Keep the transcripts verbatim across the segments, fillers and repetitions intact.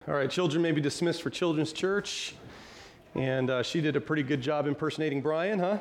All right, children may be dismissed for Children's Church. And uh, she did a pretty good job impersonating Brian, huh?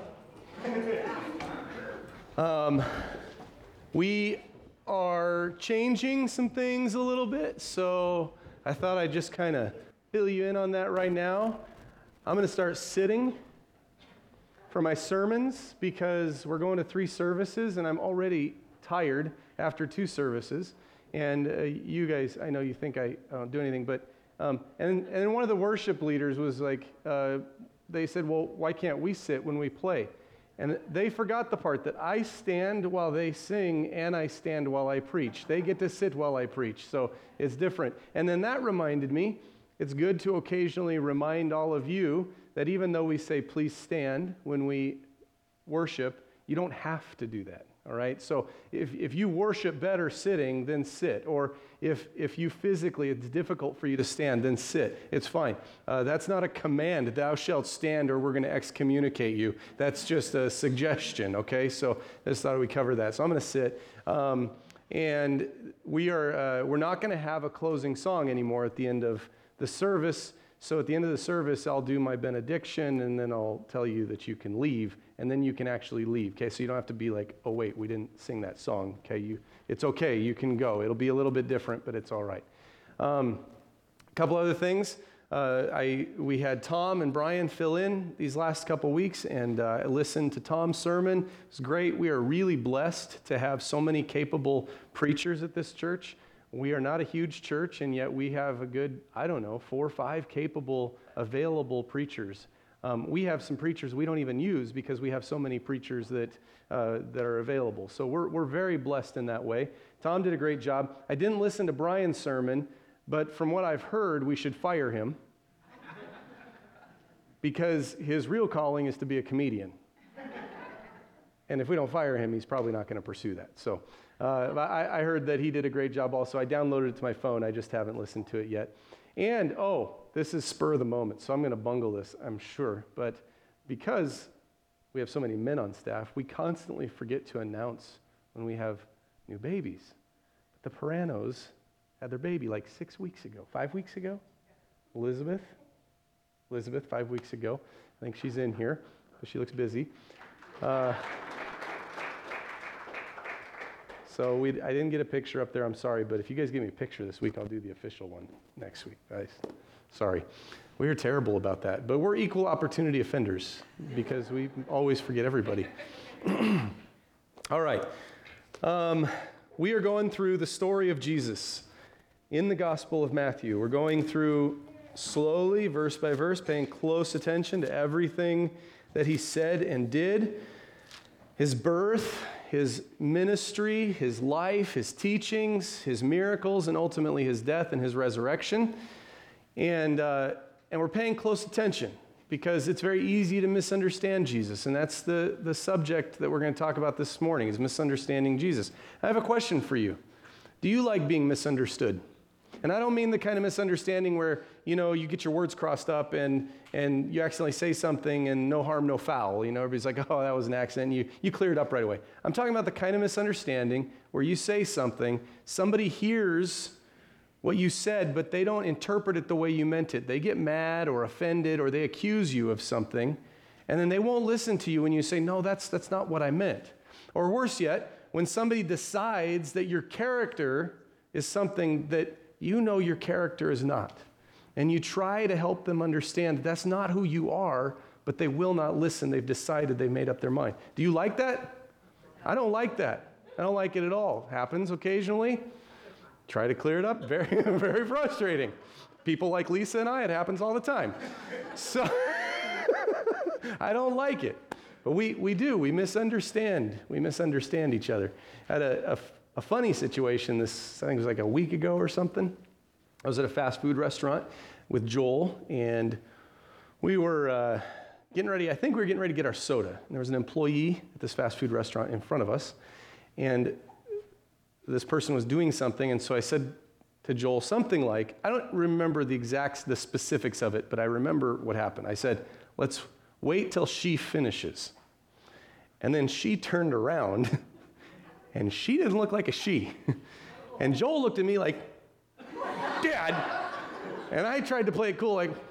um, we are changing some things a little bit, so I thought I'd just kind of fill you in on that right now. I'm going to start sitting for my sermons because we're going to three services, and I'm already tired after two services. And uh, you guys, I know you think I don't do anything, but um, and and one of the worship leaders was like, uh, they said, well, why can't we sit when we play? And they forgot the part that I stand while they sing and I stand while I preach. They get to sit while I preach, so it's different. And then that reminded me, it's good to occasionally remind all of you that even though we say please stand when we worship, you don't have to do that. All right, so if, if you worship better sitting, then sit. Or if, if you physically, it's difficult for you to stand, then sit. It's fine. Uh, that's not a command, thou shalt stand or we're going to excommunicate you. That's just a suggestion, okay? So I just thought we'd cover that. So I'm going to sit. Um, and we are, uh, we're not going to have a closing song anymore at the end of the service. So at the end of the service, I'll do my benediction, and then I'll tell you that you can leave, and then you can actually leave, okay? So you don't have to be like, oh, wait, we didn't sing that song, okay? You, it's okay, you can go. It'll be a little bit different, but it's all right. Um, a couple other things. Uh, I we had Tom and Brian fill in these last couple weeks, and uh, I listened to Tom's sermon. It was great. We are really blessed to have so many capable preachers at this church. We are not a huge church, and yet we have a good, I don't know, four or five capable, available preachers. Um, we have some preachers we don't even use because we have so many preachers that uh, that are available. So we're we're very blessed in that way. Tom did a great job. I didn't listen to Brian's sermon, but from what I've heard, we should fire him because his real calling is to be a comedian. And if we don't fire him, he's probably not going to pursue that. So uh, I, I heard that he did a great job also. I downloaded it to my phone. I just haven't listened to it yet. And, oh, this is spur of the moment, so I'm going to bungle this, I'm sure. But because we have so many men on staff, we constantly forget to announce when we have new babies. But the Paranos had their baby like six weeks ago, five weeks ago. Elizabeth, Elizabeth, five weeks ago. I think she's in here, but she looks busy. Uh, So we, I didn't get a picture up there, I'm sorry, but if you guys give me a picture this week, I'll do the official one next week, guys. Sorry. We are terrible about that, but we're equal opportunity offenders because we always forget everybody. All right. Um, we are going through the story of Jesus in the Gospel of Matthew. We're going through slowly, verse by verse, paying close attention to everything that he said and did. His birth, his ministry, his life, his teachings, his miracles, and ultimately his death and his resurrection. And uh, and we're paying close attention because it's very easy to misunderstand Jesus. And that's the, the subject that we're going to talk about this morning, is misunderstanding Jesus. I have a question for you. Do you like being misunderstood? And I don't mean the kind of misunderstanding where, you know, you get your words crossed up and and you accidentally say something and no harm, no foul. You know, everybody's like, oh, that was an accident. You, you clear it up right away. I'm talking about the kind of misunderstanding where you say something, somebody hears what you said, but they don't interpret it the way you meant it. They get mad or offended or they accuse you of something, and then they won't listen to you when you say, no, that's that's not what I meant. Or worse yet, when somebody decides that your character is something that you know your character is not. And you try to help them understand that that's not who you are, but they will not listen. They've decided, they've made up their mind. Do you like that? I don't like that. I don't like it at all. Happens occasionally. Try to clear it up. Very, very frustrating. People like Lisa and I, it happens all the time. So I don't like it. But we, we do. We misunderstand. We misunderstand each other. I had a, a A funny situation, this I think it was like a week ago or something. I was at a fast food restaurant with Joel, and we were uh, getting ready, I think we were getting ready to get our soda. And there was an employee at this fast food restaurant in front of us, and this person was doing something, and so I said to Joel something like, I don't remember the exact, the specifics of it, but I remember what happened. I said, let's wait till she finishes. And then she turned around, and she didn't look like a she. And Joel looked at me like, Dad, And I tried to play it cool, like,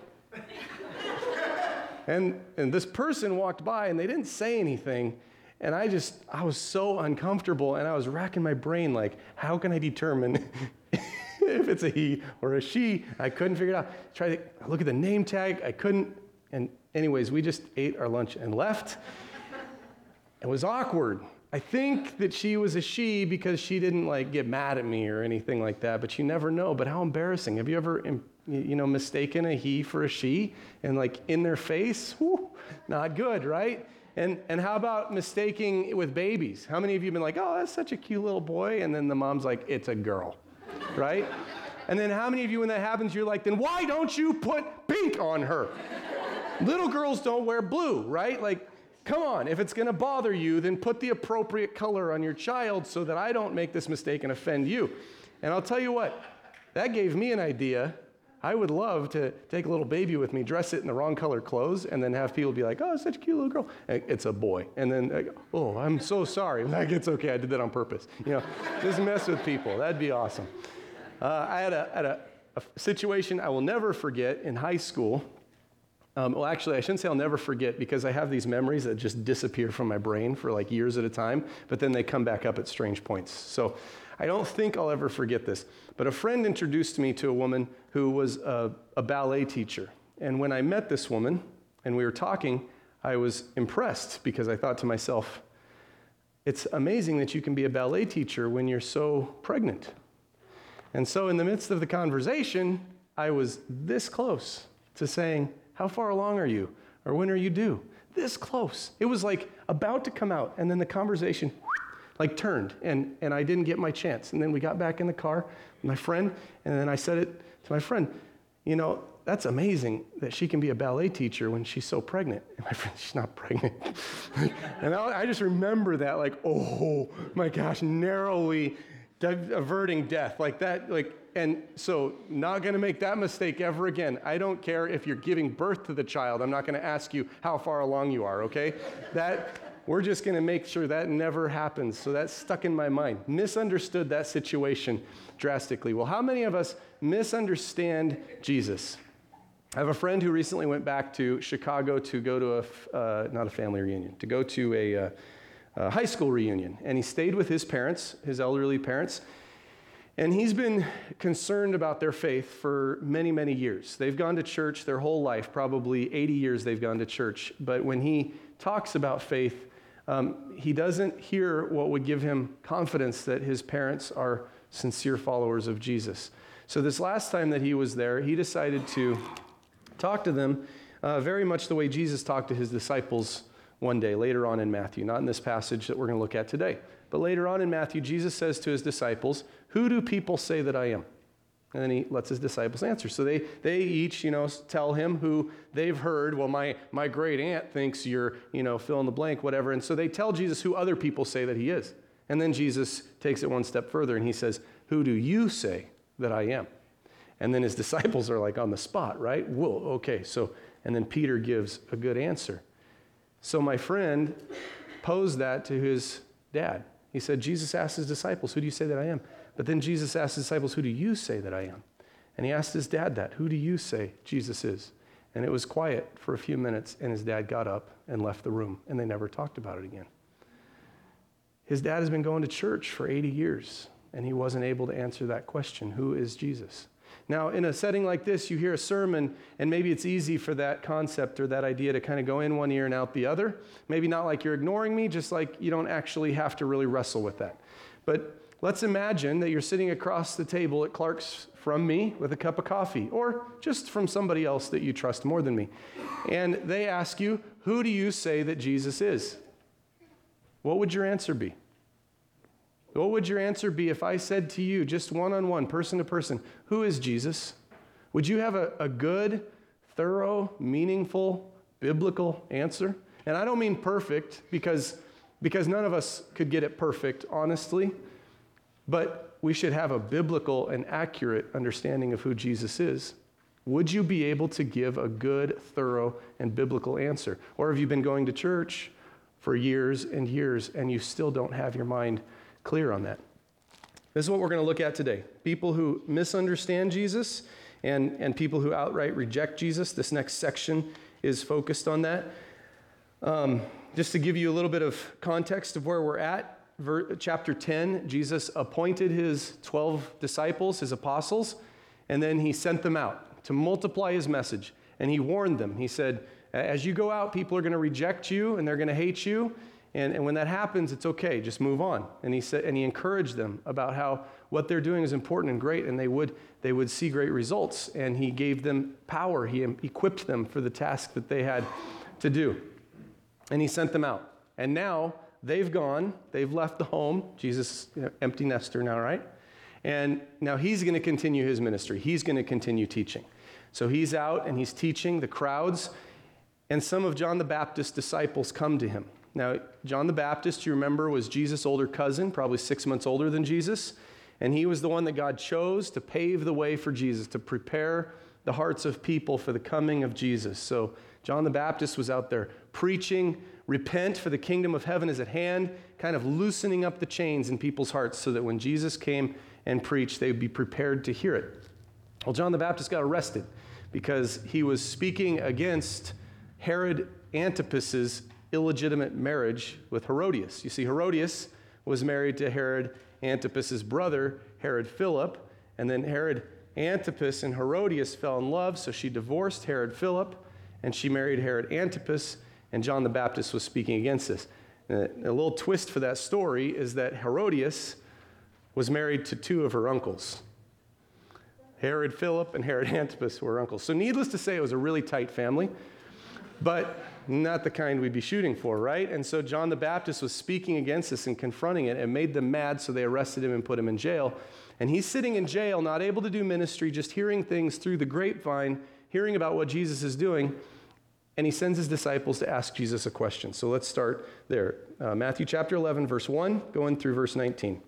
and, and this person walked by and they didn't say anything. And I just, I was so uncomfortable and I was racking my brain like, how can I determine if it's a he or a she? I couldn't figure it out. Try to look at the name tag. I couldn't. And anyways, we just ate our lunch and left. It was awkward. I think that she was a she because she didn't like get mad at me or anything like that, but you never know. But how embarrassing. Have you ever, you know, mistaken a he for a she and like in their face? Whew, not good, right? And and how about mistaking with babies? How many of you have been like, oh, that's such a cute little boy, and then the mom's like, it's a girl, right? And then how many of you, when that happens, you're like, then why don't you put pink on her? Little girls don't wear blue, right? Like, come on, if it's gonna bother you, then put the appropriate color on your child so that I don't make this mistake and offend you. And I'll tell you what, that gave me an idea. I would love to take a little baby with me, dress it in the wrong color clothes, and then have people be like, oh, it's such a cute little girl. And it's a boy. And then, I go, oh, I'm so sorry. I'm like, it's okay, I did that on purpose. You know, just mess with people. That'd be awesome. Uh, I had, a, had a, a situation I will never forget in high school. Um, well, actually, I shouldn't say I'll never forget because I have these memories that just disappear from my brain for like years at a time, but then they come back up at strange points. So I don't think I'll ever forget this. But a friend introduced me to a woman who was a, a ballet teacher. And when I met this woman and we were talking, I was impressed because I thought to myself, it's amazing that you can be a ballet teacher when you're so pregnant. And so in the midst of the conversation, I was this close to saying, how far along are you? Or when are you due? This close. It was like about to come out, and then the conversation like turned, and, and I didn't get my chance. And then we got back in the car with my friend, and then I said it to my friend, you know, that's amazing that she can be a ballet teacher when she's so pregnant. And my friend, she's not pregnant. And I, I just remember that like, oh my gosh, narrowly averting death like that, like, and so not going to make that mistake ever again. I don't care if you're giving birth to the child. I'm not going to ask you how far along you are, okay? That, we're just going to make sure that never happens. So that's stuck in my mind. Misunderstood that situation drastically. Well, how many of us misunderstand Jesus? I have a friend who recently went back to Chicago to go to a, uh, not a family reunion, to go to a, uh, a high school reunion. And he stayed with his parents, his elderly parents. And he's been concerned about their faith for many, many years. They've gone to church their whole life, probably eighty years they've gone to church. But when he talks about faith, um, he doesn't hear what would give him confidence that his parents are sincere followers of Jesus. So this last time that he was there, he decided to talk to them uh, very much the way Jesus talked to his disciples one day, later on in Matthew, not in this passage that we're going to look at today. But later on in Matthew, Jesus says to his disciples, who do people say that I am? And then he lets his disciples answer. So they they each, you know, tell him who they've heard. Well, my my great aunt thinks you're, you know, fill in the blank, whatever. And so they tell Jesus who other people say that he is. And then Jesus takes it one step further and he says, who do you say that I am? And then his disciples are like on the spot, right? Whoa, okay. So, and then Peter gives a good answer. So my friend posed that to his dad. He said, Jesus asked his disciples, who do you say that I am? But then Jesus asked his disciples, who do you say that I am? And he asked his dad that, who do you say Jesus is? And it was quiet for a few minutes, and his dad got up and left the room, and they never talked about it again. His dad has been going to church for eighty years, and he wasn't able to answer that question, who is Jesus? Now, in a setting like this, you hear a sermon, and maybe it's easy for that concept or that idea to kind of go in one ear and out the other. Maybe not like you're ignoring me, just like you don't actually have to really wrestle with that. But let's imagine that you're sitting across the table at Clark's from me with a cup of coffee, or just from somebody else that you trust more than me. And they ask you, who do you say that Jesus is? What would your answer be? What would your answer be if I said to you, just one-on-one, person to person, who is Jesus? Would you have a, a good, thorough, meaningful, biblical answer? And I don't mean perfect, because, because none of us could get it perfect, honestly. But we should have a biblical and accurate understanding of who Jesus is. Would you be able to give a good, thorough, and biblical answer? Or have you been going to church for years and years, and you still don't have your mind clear on that? This is what we're going to look at today. People who misunderstand Jesus and, and people who outright reject Jesus. This next section is focused on that. Um, just to give you a little bit of context of where we're at, ver- chapter ten, Jesus appointed his twelve disciples, his apostles, and then he sent them out to multiply his message. And he warned them. He said, as you go out, people are going to reject you and they're going to hate you. And, and when that happens, it's okay. Just move on. And he said, and he encouraged them about how what they're doing is important and great, and they would they would see great results. And he gave them power. He equipped them for the task that they had to do. And he sent them out. And now they've gone. They've left the home. Jesus, you know, empty nester now, right? And now he's going to continue his ministry. He's going to continue teaching. So he's out and he's teaching the crowds. And some of John the Baptist's disciples come to him. Now, John the Baptist, you remember, was Jesus' older cousin, probably six months older than Jesus. And he was the one that God chose to pave the way for Jesus, to prepare the hearts of people for the coming of Jesus. So John the Baptist was out there preaching, repent, for the kingdom of heaven is at hand, kind of loosening up the chains in people's hearts so that when Jesus came and preached, they'd be prepared to hear it. Well, John the Baptist got arrested because he was speaking against Herod Antipas's illegitimate marriage with Herodias. You see, Herodias was married to Herod Antipas's brother, Herod Philip, and then Herod Antipas and Herodias fell in love, so she divorced Herod Philip, and she married Herod Antipas, and John the Baptist was speaking against this. And a little twist for that story is that Herodias was married to two of her uncles. Herod Philip and Herod Antipas were uncles. So needless to say, it was a really tight family, but not the kind we'd be shooting for, right? And so John the Baptist was speaking against this and confronting it and made them mad, so they arrested him and put him in jail. And he's sitting in jail, not able to do ministry, just hearing things through the grapevine, hearing about what Jesus is doing, and he sends his disciples to ask Jesus a question. So let's start there. Uh, Matthew chapter eleven, verse one, going through verse nineteen.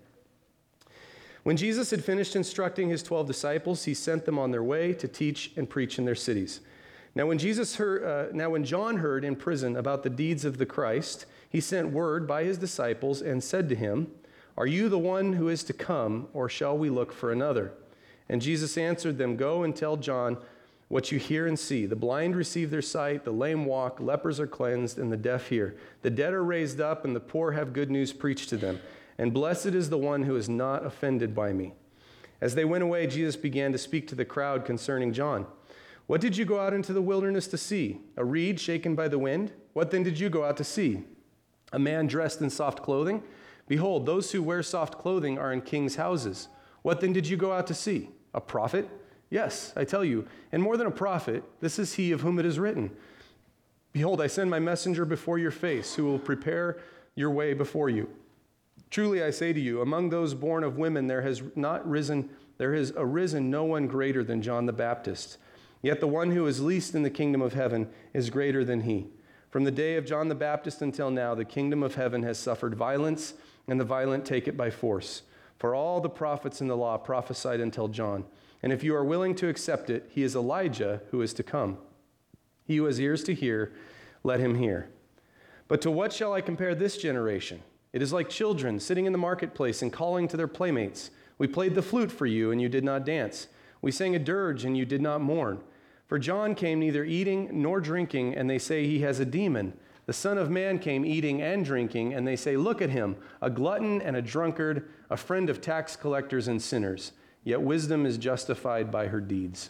When Jesus had finished instructing his twelve disciples, he sent them on their way to teach and preach in their cities. Now when Jesus heard, uh, now when John heard in prison about the deeds of the Christ, he sent word by his disciples and said to him, "Are you the one who is to come, or shall we look for another?" And Jesus answered them, "Go and tell John what you hear and see. The blind receive their sight, the lame walk, lepers are cleansed, and the deaf hear. The dead are raised up, and the poor have good news preached to them. And blessed is the one who is not offended by me." As they went away, Jesus began to speak to the crowd concerning John. "What did you go out into the wilderness to see? A reed shaken by the wind? What then did you go out to see? A man dressed in soft clothing? Behold, those who wear soft clothing are in kings' houses. What then did you go out to see? A prophet? Yes, I tell you, and more than a prophet, this is he of whom it is written, 'Behold, I send my messenger before your face, who will prepare your way before you.' Truly I say to you, among those born of women there has not risen, there has arisen no one greater than John the Baptist. Yet the one who is least in the kingdom of heaven is greater than he. From the day of John the Baptist until now, the kingdom of heaven has suffered violence, and the violent take it by force. For all the prophets in the law prophesied until John. And if you are willing to accept it, he is Elijah who is to come. He who has ears to hear, let him hear. But to what shall I compare this generation? It is like children sitting in the marketplace and calling to their playmates. We played the flute for you, and you did not dance. We sang a dirge, and you did not mourn. For John came neither eating nor drinking, and they say he has a demon. The Son of Man came eating and drinking, and they say, look at him, a glutton and a drunkard, a friend of tax collectors and sinners. Yet wisdom is justified by her deeds."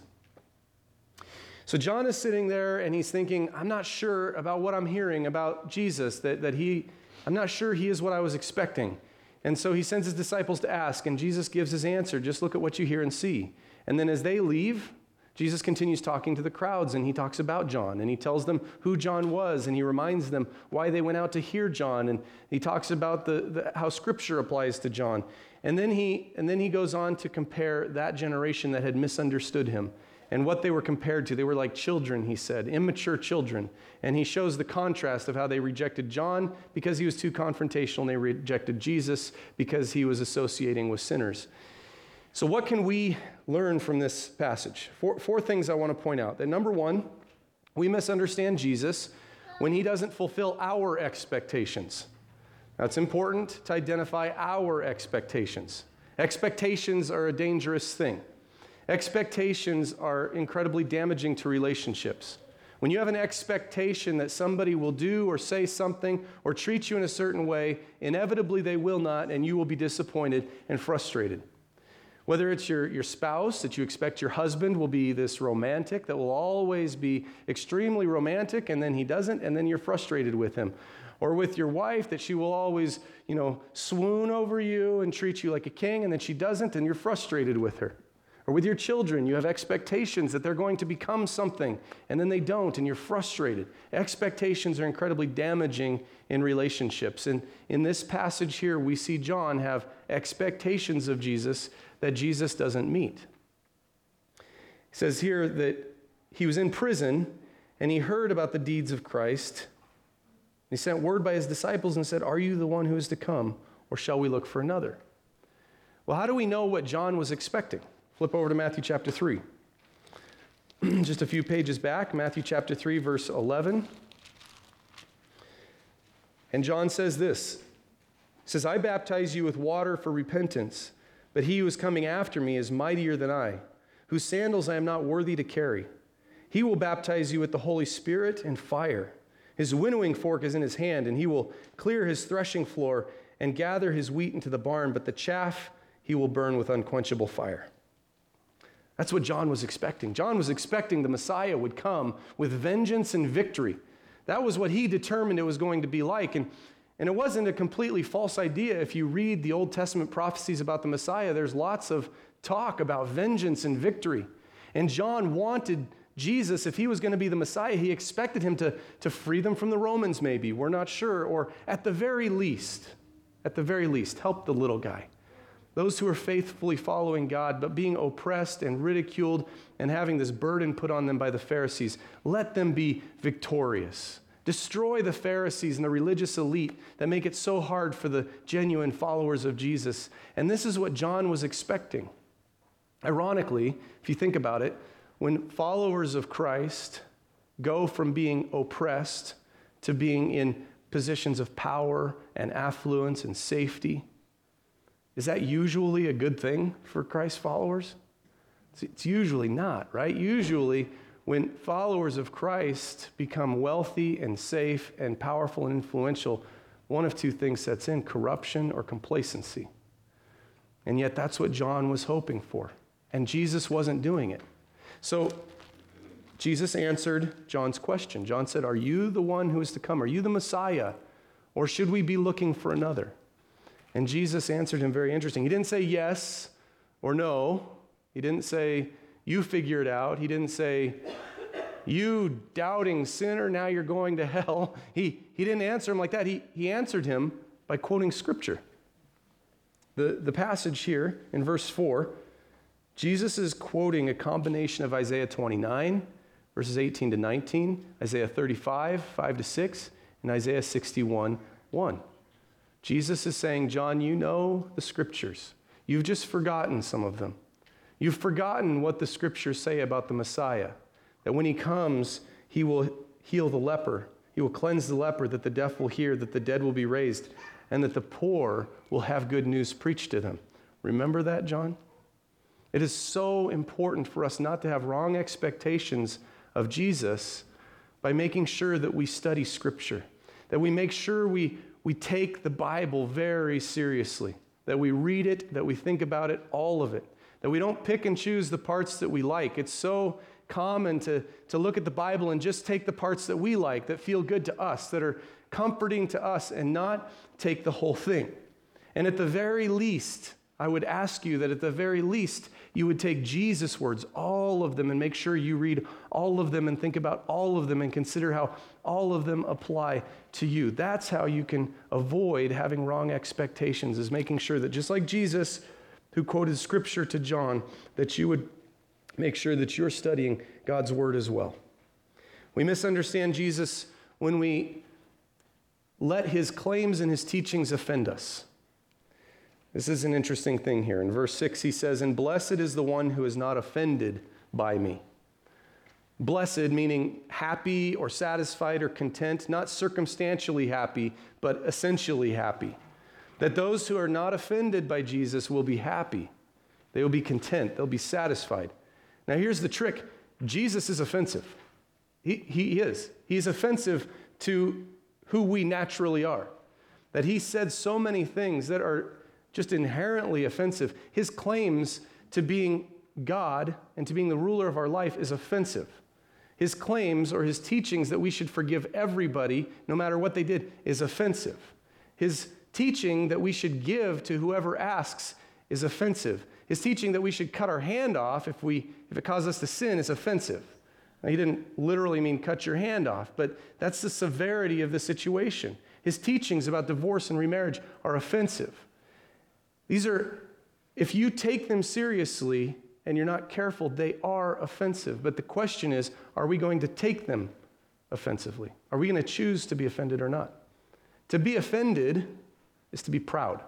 So John is sitting there, and he's thinking, I'm not sure about what I'm hearing about Jesus, that, that he, I'm not sure he is what I was expecting. And so he sends his disciples to ask, and Jesus gives his answer, just look at what you hear and see. And then as they leave, Jesus continues talking to the crowds, and he talks about John, and he tells them who John was, and he reminds them why they went out to hear John, and he talks about the, the how Scripture applies to John. And then he and then he goes on to compare that generation that had misunderstood him and what they were compared to. They were like children, he said, immature children. And he shows the contrast of how they rejected John because he was too confrontational, and they rejected Jesus because he was associating with sinners. So what can we learn from this passage? Four, four things I want to point out. That number one, we misunderstand Jesus when he doesn't fulfill our expectations. Now, it's important to identify our expectations. Expectations are a dangerous thing. Expectations are incredibly damaging to relationships. When you have an expectation that somebody will do or say something or treat you in a certain way, inevitably they will not, and you will be disappointed and frustrated. Whether it's your, your spouse, that you expect your husband will be this romantic, that will always be extremely romantic, and then he doesn't, and then you're frustrated with him. Or with your wife, that she will always, you know, swoon over you and treat you like a king, and then she doesn't, and you're frustrated with her. Or with your children, you have expectations that they're going to become something, and then they don't, and you're frustrated. Expectations are incredibly damaging in relationships. And in this passage here, we see John have expectations of Jesus that Jesus doesn't meet. He says here that he was in prison, and he heard about the deeds of Christ. He sent word by his disciples and said, "Are you the one who is to come, or shall we look for another?" Well, how do we know what John was expecting? Flip over to Matthew chapter three. Just a few pages back, Matthew chapter three, verse eleven. And John says this. He says, "I baptize you with water for repentance, but he who is coming after me is mightier than I, whose sandals I am not worthy to carry. He will baptize you with the Holy Spirit and fire. His winnowing fork is in his hand, and he will clear his threshing floor and gather his wheat into the barn, but the chaff he will burn with unquenchable fire." That's what John was expecting. John was expecting the Messiah would come with vengeance and victory. That was what he determined it was going to be like. And, and it wasn't a completely false idea. If you read the Old Testament prophecies about the Messiah, there's lots of talk about vengeance and victory. And John wanted Jesus, if he was going to be the Messiah, he expected him to, to free them from the Romans maybe. We're not sure. Or at the very least, at the very least, help the little guy. Those who are faithfully following God, but being oppressed and ridiculed and having this burden put on them by the Pharisees, let them be victorious. Destroy the Pharisees and the religious elite that make it so hard for the genuine followers of Jesus. And this is what John was expecting. Ironically, if you think about it, when followers of Christ go from being oppressed to being in positions of power and affluence and safety, is that usually a good thing for Christ's followers? It's usually not, right? Usually, when followers of Christ become wealthy and safe and powerful and influential, one of two things sets in: corruption or complacency. And yet that's what John was hoping for. And Jesus wasn't doing it. So Jesus answered John's question. John said, "Are you the one who is to come? Are you the Messiah? Or should we be looking for another?" And Jesus answered him very interesting. He didn't say yes or no. He didn't say, "You figure it out." He didn't say, "You doubting sinner, now you're going to hell." He, he didn't answer him like that. He, he answered him by quoting Scripture. The, the passage here in verse four, Jesus is quoting a combination of Isaiah twenty-nine, verses eighteen to nineteen, Isaiah thirty-five, five to six, and Isaiah sixty-one, one. Jesus is saying, John, you know the Scriptures. You've just forgotten some of them. You've forgotten what the Scriptures say about the Messiah, that when he comes, he will heal the leper. He will cleanse the leper, that the deaf will hear, that the dead will be raised, and that the poor will have good news preached to them. Remember that, John? It is so important for us not to have wrong expectations of Jesus by making sure that we study Scripture, that we make sure we We take the Bible very seriously, that we read it, that we think about it, all of it, that we don't pick and choose the parts that we like. It's so common to, to look at the Bible and just take the parts that we like, that feel good to us, that are comforting to us, and not take the whole thing. And at the very least, I would ask you that at the very least, you would take Jesus' words, all of them, and make sure you read all of them and think about all of them and consider how all of them apply to you. That's how you can avoid having wrong expectations, is making sure that just like Jesus, who quoted Scripture to John, that you would make sure that you're studying God's Word as well. We misunderstand Jesus when we let his claims and his teachings offend us. This is an interesting thing here. In verse six, he says, "And blessed is the one who is not offended by me." Blessed meaning happy or satisfied or content, not circumstantially happy, but essentially happy. That those who are not offended by Jesus will be happy. They will be content. They'll be satisfied. Now here's the trick. Jesus is offensive. He, he is. He's offensive to who we naturally are. That he said so many things that are just inherently offensive. His claims to being God and to being the ruler of our life is offensive. His claims or his teachings that we should forgive everybody, no matter what they did, is offensive. His teaching that we should give to whoever asks is offensive. His teaching that we should cut our hand off if we if it causes us to sin is offensive. Now, he didn't literally mean cut your hand off, but that's the severity of the situation. His teachings about divorce and remarriage are offensive. These are, if you take them seriously and you're not careful, they are offensive. But the question is, are we going to take them offensively? Are we going to choose to be offended or not? To be offended is to be proud.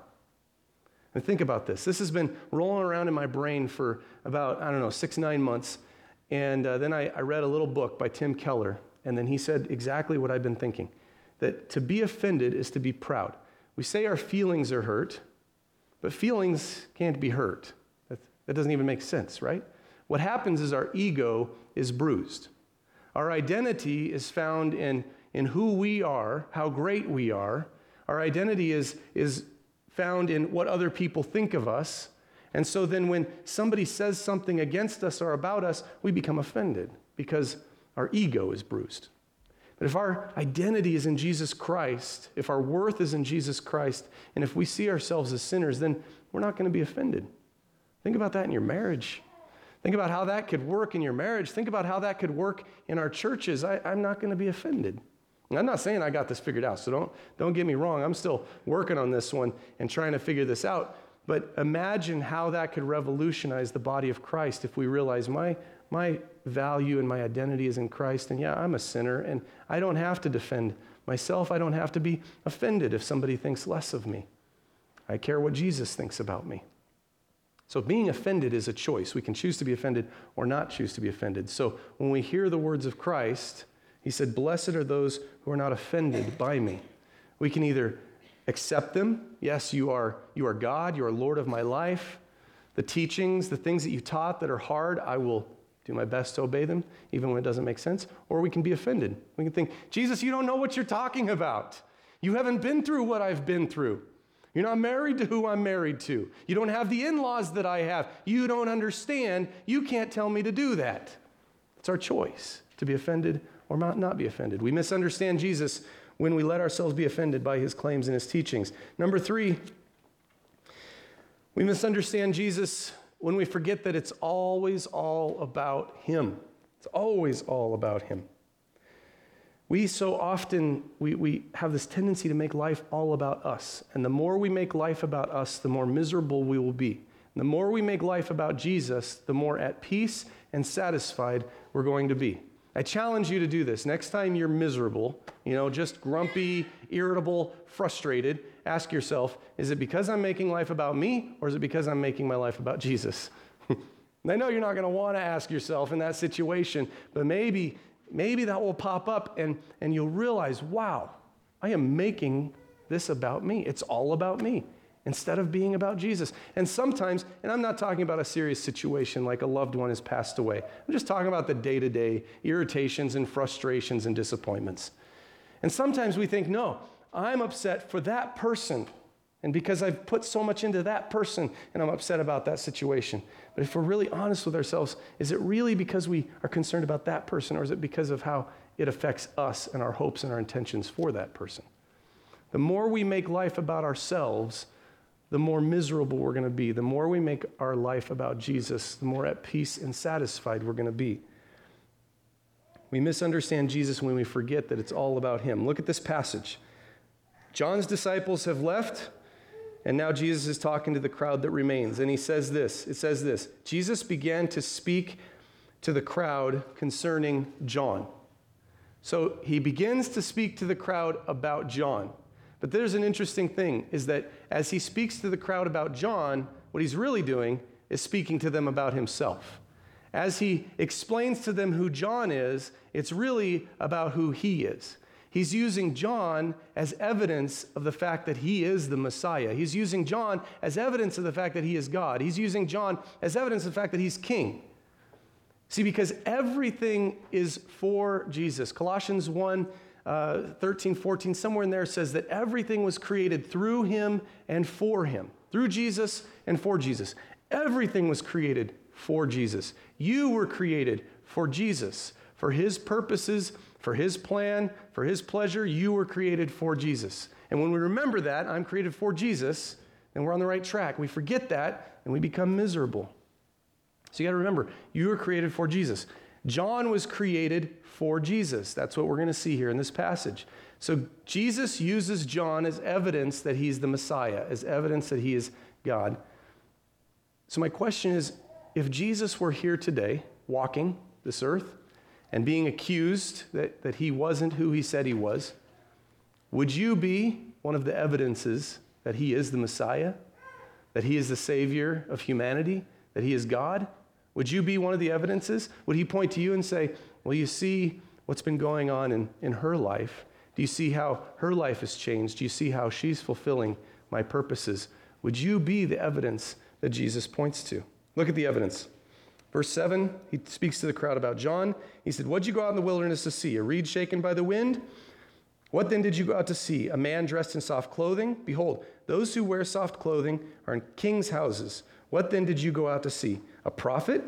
And think about this. This has been rolling around in my brain for about, I don't know, six, nine months. And uh, then I, I read a little book by Tim Keller, and then he said exactly what I've been thinking, that to be offended is to be proud. We say our feelings are hurt, but feelings can't be hurt. That, that doesn't even make sense, right? What happens is our ego is bruised. Our identity is found in, in who we are, how great we are. Our identity is, is found in what other people think of us. And so then when somebody says something against us or about us, we become offended because our ego is bruised. But if our identity is in Jesus Christ, if our worth is in Jesus Christ, and if we see ourselves as sinners, then we're not going to be offended. Think about that in your marriage. Think about how that could work in your marriage. Think about how that could work in our churches. I, I'm not going to be offended. And I'm not saying I got this figured out, so don't, don't get me wrong. I'm still working on this one and trying to figure this out. But imagine how that could revolutionize the body of Christ if we realize my, my value and my identity is in Christ. And yeah, I'm a sinner, and I don't have to defend myself. I don't have to be offended if somebody thinks less of me. I care what Jesus thinks about me. So being offended is a choice. We can choose to be offended or not choose to be offended. So when we hear the words of Christ, he said, "Blessed are those who are not offended by me." We can either accept them. Yes, you are, you are God. You are Lord of my life. The teachings, the things that you taught that are hard, I will do my best to obey them, even when it doesn't make sense. Or we can be offended. We can think, Jesus, you don't know what you're talking about. You haven't been through what I've been through. You're not married to who I'm married to. You don't have the in-laws that I have. You don't understand. You can't tell me to do that. It's our choice to be offended or not, not be offended. We misunderstand Jesus when we let ourselves be offended by his claims and his teachings. Number three, we misunderstand Jesus when we forget that it's always all about him. It's always all about him. We so often, we, we have this tendency to make life all about us. And the more we make life about us, the more miserable we will be. And the more we make life about Jesus, the more at peace and satisfied we're going to be. I challenge you to do this. Next time you're miserable, you know, just grumpy, irritable, frustrated, ask yourself, is it because I'm making life about me, or is it because I'm making my life about Jesus? I know you're not going to want to ask yourself in that situation, but maybe, maybe that will pop up and, and you'll realize, wow, I am making this about me. It's all about me, instead of being about Jesus. And sometimes, and I'm not talking about a serious situation like a loved one has passed away. I'm just talking about the day-to-day irritations and frustrations and disappointments. And sometimes we think, no, I'm upset for that person. And because I've put so much into that person, and I'm upset about that situation. But if we're really honest with ourselves, is it really because we are concerned about that person, or is it because of how it affects us and our hopes and our intentions for that person? The more we make life about ourselves, the more miserable we're going to be. The more we make our life about Jesus, the more at peace and satisfied we're going to be. We misunderstand Jesus when we forget that it's all about him. Look at this passage. John's disciples have left, and now Jesus is talking to the crowd that remains. And he says this, it says this, Jesus began to speak to the crowd concerning John. So he begins to speak to the crowd about John. But there's an interesting thing, is that as he speaks to the crowd about John, what he's really doing is speaking to them about himself. As he explains to them who John is, it's really about who he is. He's using John as evidence of the fact that he is the Messiah. He's using John as evidence of the fact that he is God. He's using John as evidence of the fact that he's king. See, because everything is for Jesus. Colossians one, uh, thirteen, fourteen, somewhere in there says that everything was created through him and for him. Through Jesus and for Jesus. Everything was created for Jesus. You were created for Jesus. For his purposes, for his plan, for his pleasure, you were created for Jesus. And when we remember that, I'm created for Jesus, then we're on the right track. We forget that, and we become miserable. So you got to remember, you were created for Jesus. John was created for Jesus. That's what we're going to see here in this passage. So Jesus uses John as evidence that he's the Messiah, as evidence that he is God. So my question is, if Jesus were here today, walking this earth, and being accused that, that he wasn't who he said he was, would you be one of the evidences that he is the Messiah, that he is the Savior of humanity, that he is God? Would you be one of the evidences? Would he point to you and say, well, you see what's been going on in, in her life? Do you see how her life has changed? Do you see how she's fulfilling my purposes? Would you be the evidence that Jesus points to? Look at the evidence. Verse seven, he speaks to the crowd about John. He said, what'd you go out in the wilderness to see? A reed shaken by the wind? What then did you go out to see? A man dressed in soft clothing? Behold, those who wear soft clothing are in kings' houses. What then did you go out to see? A prophet?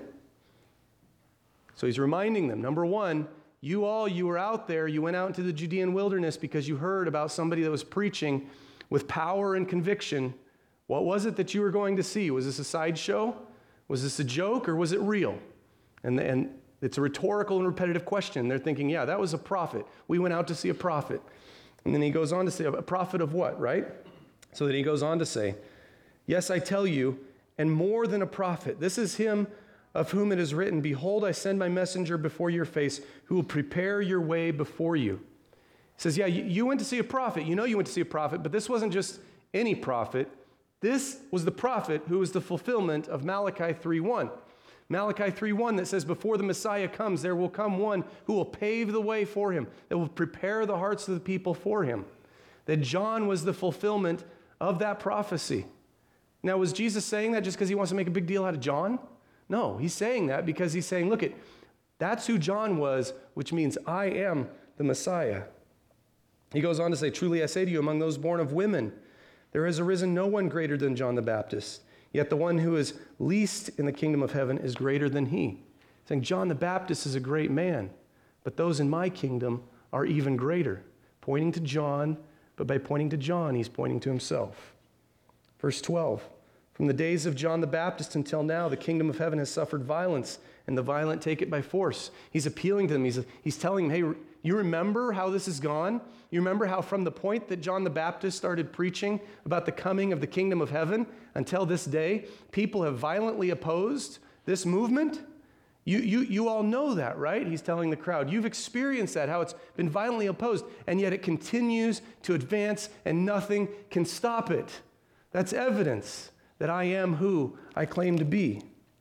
So he's reminding them, number one, you all, you were out there, you went out into the Judean wilderness because you heard about somebody that was preaching with power and conviction. What was it that you were going to see? Was this a sideshow? Was this a joke, or was it real? And, and it's a rhetorical and repetitive question. They're thinking, yeah, that was a prophet. We went out to see a prophet. And then he goes on to say, a prophet of what, right? So then he goes on to say, yes, I tell you, and more than a prophet. This is him of whom it is written, behold, I send my messenger before your face, who will prepare your way before you. He says, yeah, you, you went to see a prophet. You know you went to see a prophet, but this wasn't just any prophet. This was the prophet who was the fulfillment of Malachi three one. Malachi three one that says, before the Messiah comes, there will come one who will pave the way for him, that will prepare the hearts of the people for him. That John was the fulfillment of that prophecy. Now, was Jesus saying that just because he wants to make a big deal out of John? No, he's saying that because he's saying, look, it, that's who John was, which means I am the Messiah. He goes on to say, truly I say to you, among those born of women, there has arisen no one greater than John the Baptist. Yet the one who is least in the kingdom of heaven is greater than he. Saying John the Baptist is a great man, but those in my kingdom are even greater. Pointing to John, but by pointing to John, he's pointing to himself. Verse twelve, from the days of John the Baptist until now, the kingdom of heaven has suffered violence, and the violent take it by force. He's appealing to them. He's, he's telling them, hey, you remember how this has gone? You remember how from the point that John the Baptist started preaching about the coming of the kingdom of heaven until this day, people have violently opposed this movement? You, you, you all know that, right? He's telling the crowd. You've experienced that, how it's been violently opposed, and yet it continues to advance and nothing can stop it. That's evidence that I am who I claim to be.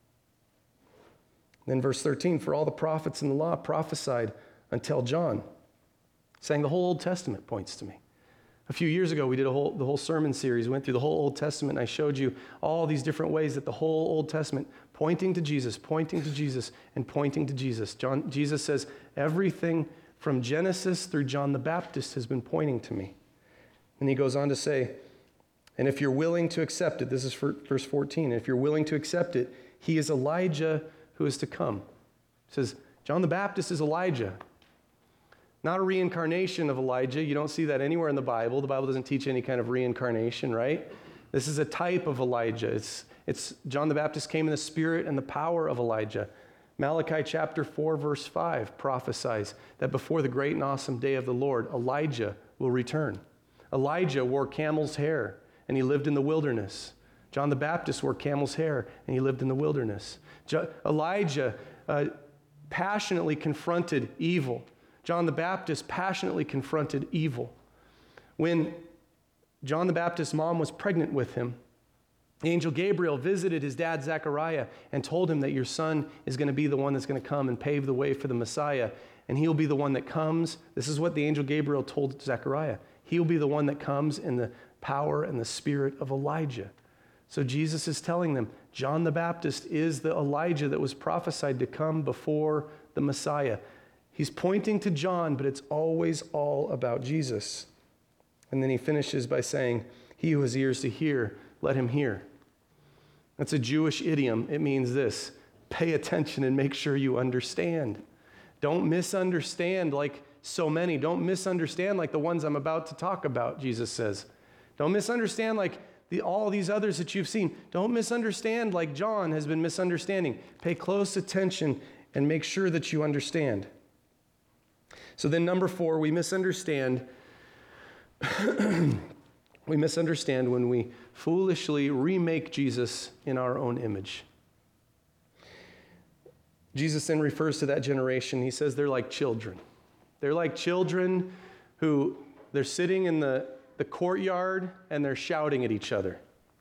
Then verse thirteen, for all the prophets in the law prophesied until John, saying the whole Old Testament points to me. A few years ago, we did a whole, the whole sermon series. We went through the whole Old Testament, and I showed you all these different ways that the whole Old Testament pointing to Jesus, pointing to Jesus, and pointing to Jesus. John, Jesus says, everything from Genesis through John the Baptist has been pointing to me. And he goes on to say, and if you're willing to accept it, this is for verse fourteen, if you're willing to accept it, he is Elijah who is to come. It says, John the Baptist is Elijah. Not a reincarnation of Elijah. You don't see that anywhere in the Bible. The Bible doesn't teach any kind of reincarnation, right? This is a type of Elijah. It's, it's John the Baptist came in the spirit and the power of Elijah. Malachi chapter four, verse five prophesies that before the great and awesome day of the Lord, Elijah will return. Elijah wore camel's hair, and he lived in the wilderness. John the Baptist wore camel's hair, and he lived in the wilderness. Jo- Elijah uh, passionately confronted evil. John the Baptist passionately confronted evil. When John the Baptist's mom was pregnant with him, the angel Gabriel visited his dad Zechariah and told him that your son is going to be the one that's going to come and pave the way for the Messiah, and he'll be the one that comes. This is what the angel Gabriel told Zechariah. He'll be the one that comes in the power and the spirit of Elijah. So Jesus is telling them, John the Baptist is the Elijah that was prophesied to come before the Messiah. He's pointing to John, but it's always all about Jesus. And then he finishes by saying, he who has ears to hear, let him hear. That's a Jewish idiom. It means this: pay attention and make sure you understand. Don't misunderstand like so many. Don't misunderstand like the ones I'm about to talk about, Jesus says. Don't misunderstand like the, all these others that you've seen. Don't misunderstand like John has been misunderstanding. Pay close attention and make sure that you understand. So then number four, we misunderstand. we misunderstand when we foolishly remake Jesus in our own image. Jesus then refers to that generation. He says they're like children. They're like children who they're sitting in the, the courtyard and they're shouting at each other.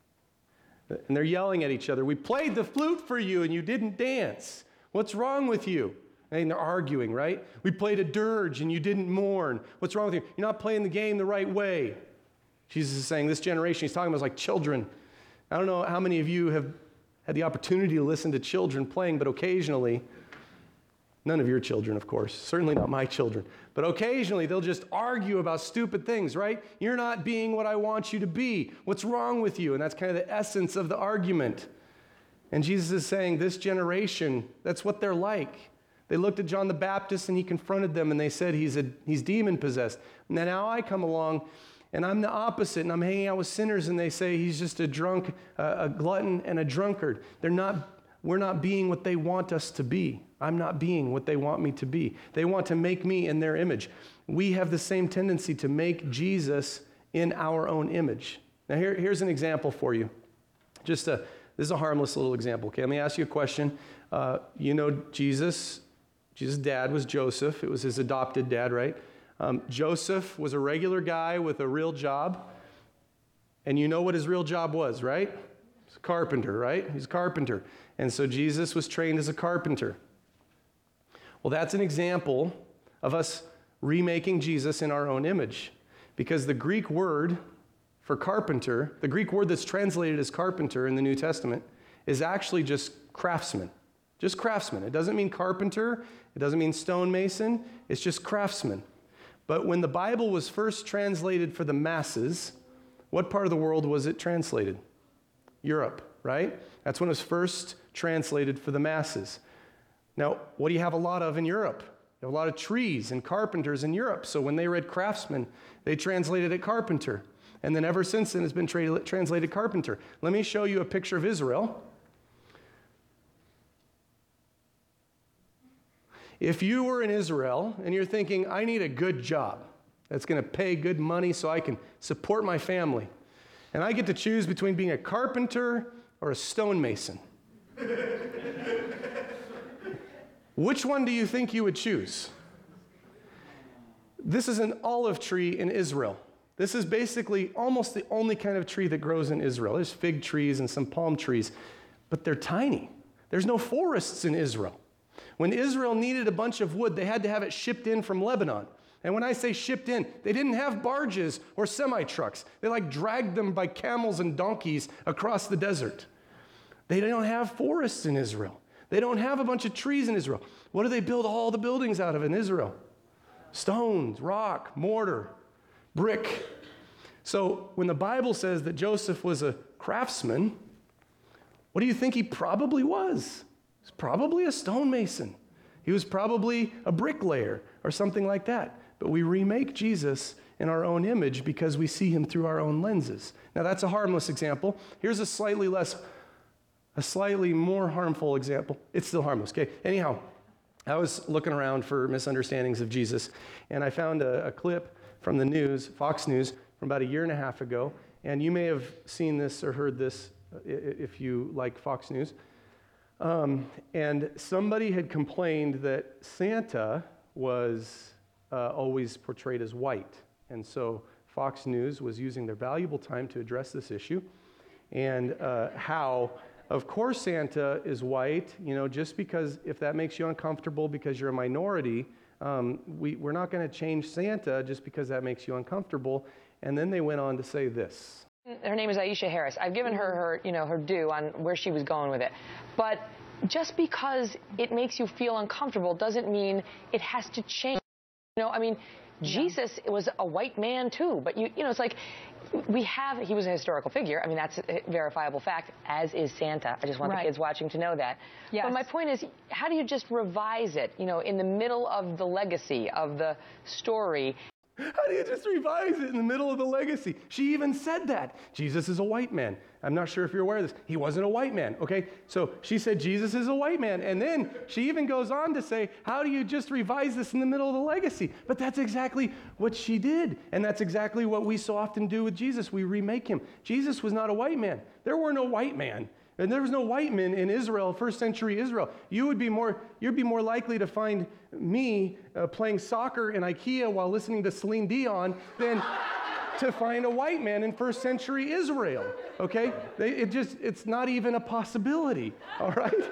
And they're yelling at each other. We played the flute for you and you didn't dance. What's wrong with you? And they're arguing, right? We played a dirge and you didn't mourn. What's wrong with you? You're not playing the game the right way. Jesus is saying this generation, he's talking about is like children. I don't know how many of you have had the opportunity to listen to children playing, but occasionally, none of your children, of course, certainly not my children, but occasionally they'll just argue about stupid things, right? You're not being what I want you to be. What's wrong with you? And that's kind of the essence of the argument. And Jesus is saying this generation, that's what they're like. They looked at John the Baptist and he confronted them and they said he's a, he's demon possessed. And then now I come along and I'm the opposite, and I'm hanging out with sinners, and they say he's just a drunk, uh, a glutton, and a drunkard. They're not, we're not being what they want us to be. I'm not being what they want me to be. They want to make me in their image. We have the same tendency to make Jesus in our own image. Now here, here's an example for you. Just a, this is a harmless little example, okay? Let me ask you a question. Uh, you know Jesus, Jesus' dad was Joseph. It was his adopted dad, right? Um, Joseph was a regular guy with a real job, and you know what his real job was, right? He's a carpenter, right? He's a carpenter. And so Jesus was trained as a carpenter. Well, that's an example of us remaking Jesus in our own image, because the Greek word for carpenter, the Greek word that's translated as carpenter in the New Testament, is actually just craftsman. Just craftsman. It doesn't mean carpenter. It doesn't mean stonemason. It's just craftsman. But when the Bible was first translated for the masses, what part of the world was it translated? Europe, right? That's when it was first translated for the masses. Now, what do you have a lot of in Europe? You have a lot of trees and carpenters in Europe. So when they read craftsman, they translated it carpenter. And then ever since then, it's been tra- translated carpenter. Let me show you a picture of Israel. If you were in Israel and you're thinking, I need a good job that's going to pay good money so I can support my family, and I get to choose between being a carpenter or a stonemason, which one do you think you would choose? This is an olive tree in Israel. This is basically almost the only kind of tree that grows in Israel. There's fig trees and some palm trees, but they're tiny. There's no forests in Israel. When Israel needed a bunch of wood, they had to have it shipped in from Lebanon. And when I say shipped in, they didn't have barges or semi-trucks. They like dragged them by camels and donkeys across the desert. They don't have forests in Israel. They don't have a bunch of trees in Israel. What do they build all the buildings out of in Israel? Stones, rock, mortar, brick. So when the Bible says that Joseph was a craftsman, what do you think he probably was? He was probably a stonemason. He was probably a bricklayer or something like that. But we remake Jesus in our own image because we see him through our own lenses. Now that's a harmless example. Here's a slightly less, a slightly more harmful example. It's still harmless, okay? Anyhow, I was looking around for misunderstandings of Jesus, and I found a, a clip from the news, Fox News, from about a year and a half ago. And you may have seen this or heard this if you like Fox News. Um, and somebody had complained that Santa was uh, always portrayed as white. And so Fox News was using their valuable time to address this issue, and uh, how, of course, Santa is white, you know, just because if that makes you uncomfortable because you're a minority, um, we, we're not going to change Santa just because that makes you uncomfortable. And then they went on to say this. Her name is Aisha Harris. I've given her her, you know, her due on where she was going with it. But just because it makes you feel uncomfortable doesn't mean it has to change. You know, I mean, yeah. Jesus was a white man too, but you, you know, it's like we have, he was a historical figure. I mean, that's a verifiable fact, as is Santa. I just want right. the kids watching to know that. Yes. But my point is, how do you just revise it, you know, in the middle of the legacy of the story? How do you just revise it in the middle of the legacy? She even said that. Jesus is a white man. I'm not sure if you're aware of this. He wasn't a white man, okay? So she said Jesus is a white man. And then she even goes on to say, how do you just revise this in the middle of the legacy? But that's exactly what she did. And that's exactly what we so often do with Jesus. We remake him. Jesus was not a white man. There were no white men. And there was no white men in Israel, first century Israel. You would be more, you'd be more likely to find me uh, playing soccer in IKEA while listening to Celine Dion than to find a white man in first century Israel. Okay? They, it just, it's not even a possibility. All right?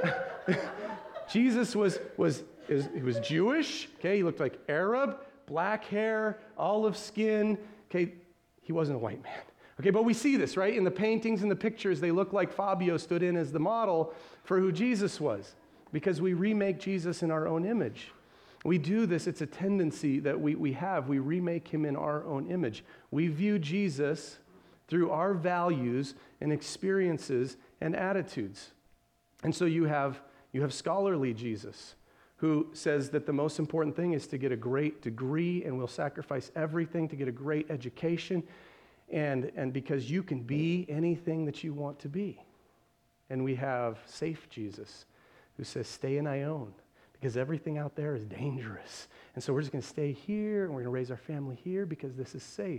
Jesus was, was, is, he was Jewish. Okay? He looked like Arab, black hair, olive skin. Okay? He wasn't a white man. Okay, but we see this, right? In the paintings and the pictures, they look like Fabio stood in as the model for who Jesus was, because we remake Jesus in our own image. We do this, it's a tendency that we, we have. We remake him in our own image. We view Jesus through our values and experiences and attitudes. And so you have, you have scholarly Jesus, who says that the most important thing is to get a great degree and will sacrifice everything to get a great education. And, and because you can be anything that you want to be. And we have safe Jesus, who says, stay in Ione, because everything out there is dangerous. And so we're just going to stay here, and we're going to raise our family here because this is safe.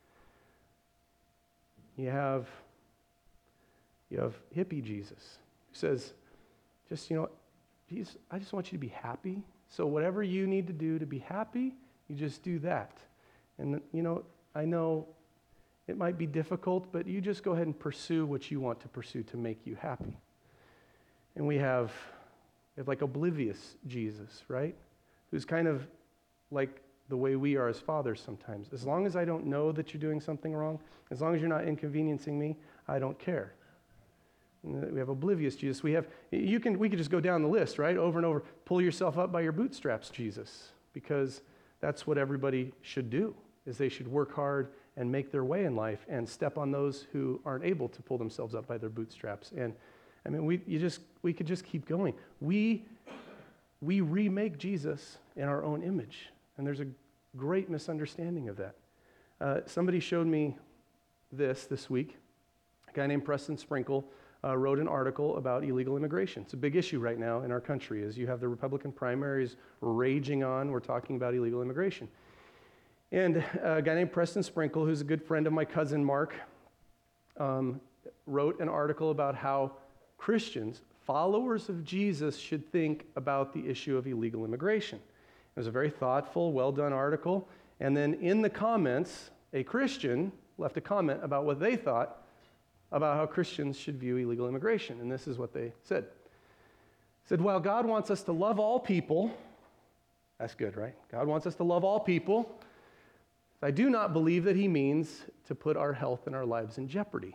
You have, you have hippie Jesus, who says, just, you know, Jesus, I just want you to be happy. So whatever you need to do to be happy, you just do that. And, you know, I know it might be difficult, but you just go ahead and pursue what you want to pursue to make you happy. And we have, we have like oblivious Jesus, right? Who's kind of like the way we are as fathers sometimes. As long as I don't know that you're doing something wrong, as long as you're not inconveniencing me, I don't care. And we have oblivious Jesus. We have, you can, we could just go down the list, right? Over and over. Pull yourself up by your bootstraps, Jesus, because that's what everybody should do, is they should work hard and make their way in life and step on those who aren't able to pull themselves up by their bootstraps. And I mean, we you just we could just keep going. We we remake Jesus in our own image, and there's a great misunderstanding of that. Uh, somebody showed me this this week. A guy named Preston Sprinkle uh, wrote an article about illegal immigration. It's a big issue right now in our country, as you have the Republican primaries raging on. We're talking about illegal immigration. And a guy named Preston Sprinkle, who's a good friend of my cousin Mark, um, wrote an article about how Christians, followers of Jesus, should think about the issue of illegal immigration. It was a very thoughtful, well-done article. And then in the comments, a Christian left a comment about what they thought about how Christians should view illegal immigration. And this is what they said. They said, while God wants us to love all people, that's good, right? God wants us to love all people. I do not believe that he means to put our health and our lives in jeopardy.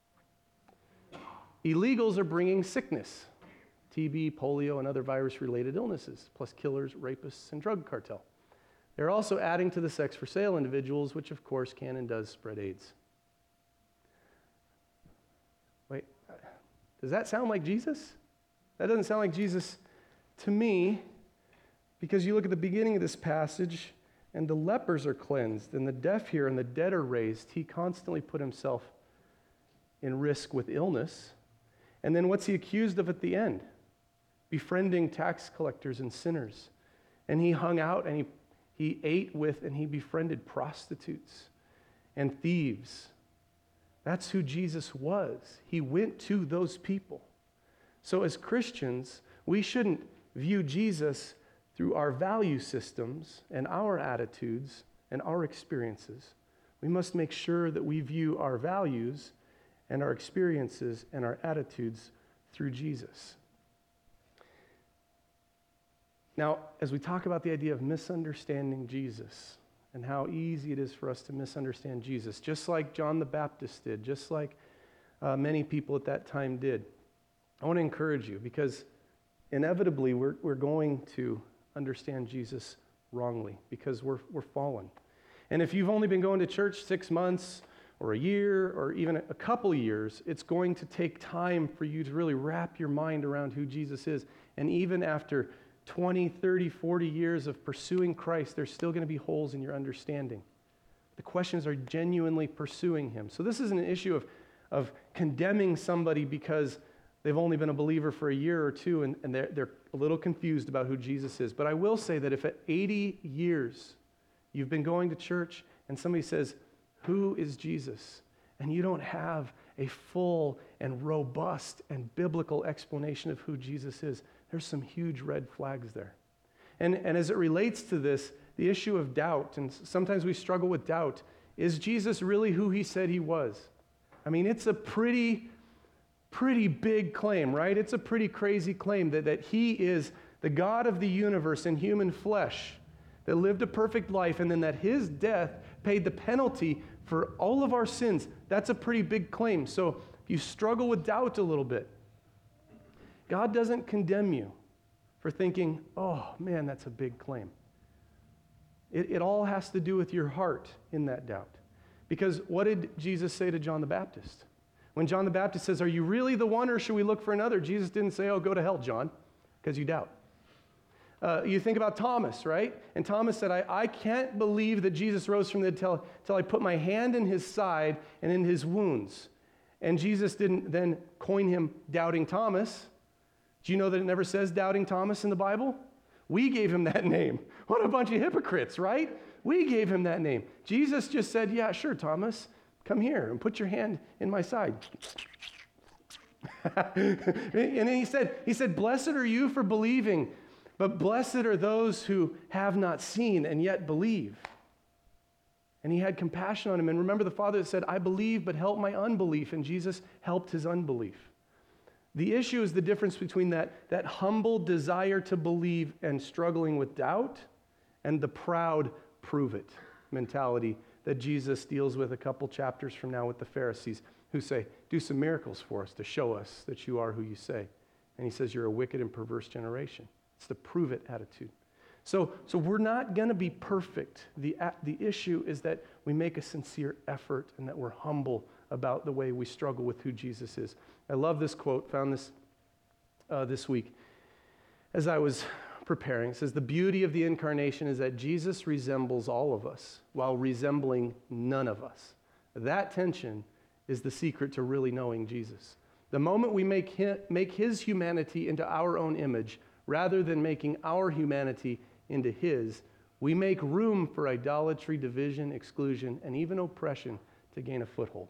Illegals are bringing sickness, T B, polio, and other virus-related illnesses, plus killers, rapists, and drug cartel. They're also adding to the sex for sale individuals, which of course can and does spread AIDS. Wait, does that sound like Jesus? That doesn't sound like Jesus to me, because you look at the beginning of this passage, and the lepers are cleansed, and the deaf hear, and the dead are raised. He constantly put himself in risk with illness. And then what's he accused of at the end? Befriending tax collectors and sinners. And he hung out, and he, he ate with, and he befriended prostitutes and thieves. That's who Jesus was. He went to those people. So as Christians, we shouldn't view Jesus through our value systems and our attitudes and our experiences. We must make sure that we view our values and our experiences and our attitudes through Jesus. Now, as we talk about the idea of misunderstanding Jesus, and how easy it is for us to misunderstand Jesus, just like John the Baptist did, just like uh, many people at that time did. I want to encourage you because inevitably we're, we're going to understand Jesus wrongly because we're, we're fallen. And if you've only been going to church six months or a year or even a couple years, it's going to take time for you to really wrap your mind around who Jesus is. And even after twenty, thirty, forty years of pursuing Christ, there's still going to be holes in your understanding. The question is, are you genuinely pursuing him? So this isn't an issue of, of condemning somebody because they've only been a believer for a year or two and, and they're, they're a little confused about who Jesus is. But I will say that if at eighty years you've been going to church and somebody says, who is Jesus? And you don't have a full and robust and biblical explanation of who Jesus is, there's some huge red flags there. And, and as it relates to this, the issue of doubt, and sometimes we struggle with doubt, is Jesus really who he said he was? I mean, it's a pretty, pretty big claim, right? It's a pretty crazy claim that, that he is the God of the universe in human flesh, that lived a perfect life, and then that his death paid the penalty for all of our sins. That's a pretty big claim. So if you struggle with doubt a little bit, God doesn't condemn you for thinking, oh man, that's a big claim. It, it all has to do with your heart in that doubt. Because what did Jesus say to John the Baptist? When John the Baptist says, are you really the one or should we look for another? Jesus didn't say, oh, go to hell, John, because you doubt. Uh, you think about Thomas, right? And Thomas said, I, I can't believe that Jesus rose from the dead till, till I put my hand in his side and in his wounds. And Jesus didn't then coin him Doubting Thomas. Do you know that it never says Doubting Thomas in the Bible? We gave him that name. What a bunch of hypocrites, right? We gave him that name. Jesus just said, yeah, sure, Thomas, come here and put your hand in my side. And then he said, he said, blessed are you for believing, but blessed are those who have not seen and yet believe. And he had compassion on him. And remember the father that said, I believe, but help my unbelief. And Jesus helped his unbelief. The issue is the difference between that, that humble desire to believe and struggling with doubt and the proud prove it mentality that Jesus deals with a couple chapters from now with the Pharisees who say, do some miracles for us to show us that you are who you say. And he says, you're a wicked and perverse generation. It's the prove it attitude. So, so we're not going to be perfect. The, the issue is that we make a sincere effort and that we're humble about the way we struggle with who Jesus is. I love this quote, found this uh, this week as I was preparing. It says, the beauty of the incarnation is that Jesus resembles all of us while resembling none of us. That tension is the secret to really knowing Jesus. The moment we make him, make his humanity into our own image, rather than making our humanity into his, we make room for idolatry, division, exclusion, and even oppression to gain a foothold.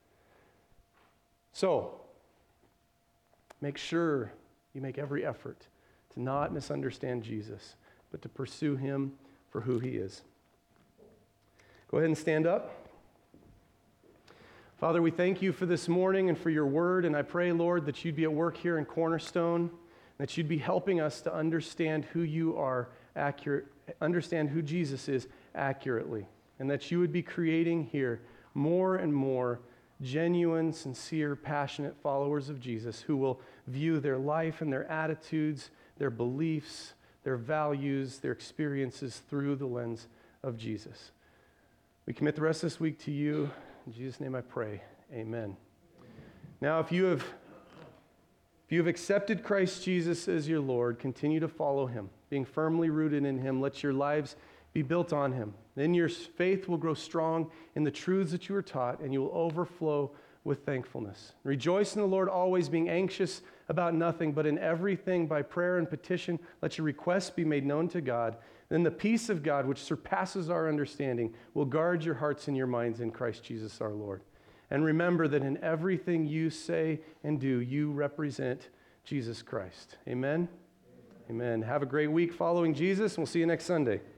So, make sure you make every effort to not misunderstand Jesus, but to pursue him for who he is. Go ahead and stand up. Father, we thank you for this morning and for your word, and I pray, Lord, that you'd be at work here in Cornerstone, that you'd be helping us to understand who you are accurate, understand who Jesus is accurately, and that you would be creating here more and more genuine, sincere, passionate followers of Jesus who will view their life and their attitudes, their beliefs, their values, their experiences through the lens of Jesus. We commit the rest of this week to you. In Jesus' name I pray, amen. Now, if you have If you have accepted Christ Jesus as your Lord, continue to follow him, being firmly rooted in him. Let your lives be built on him. Then your faith will grow strong in the truths that you were taught, and you will overflow with thankfulness. Rejoice in the Lord always, being anxious about nothing, but in everything by prayer and petition, let your requests be made known to God. Then the peace of God, which surpasses our understanding, will guard your hearts and your minds in Christ Jesus our Lord. And remember that in everything you say and do, you represent Jesus Christ. Amen? Amen. Amen. Have a great week following Jesus, and we'll see you next Sunday.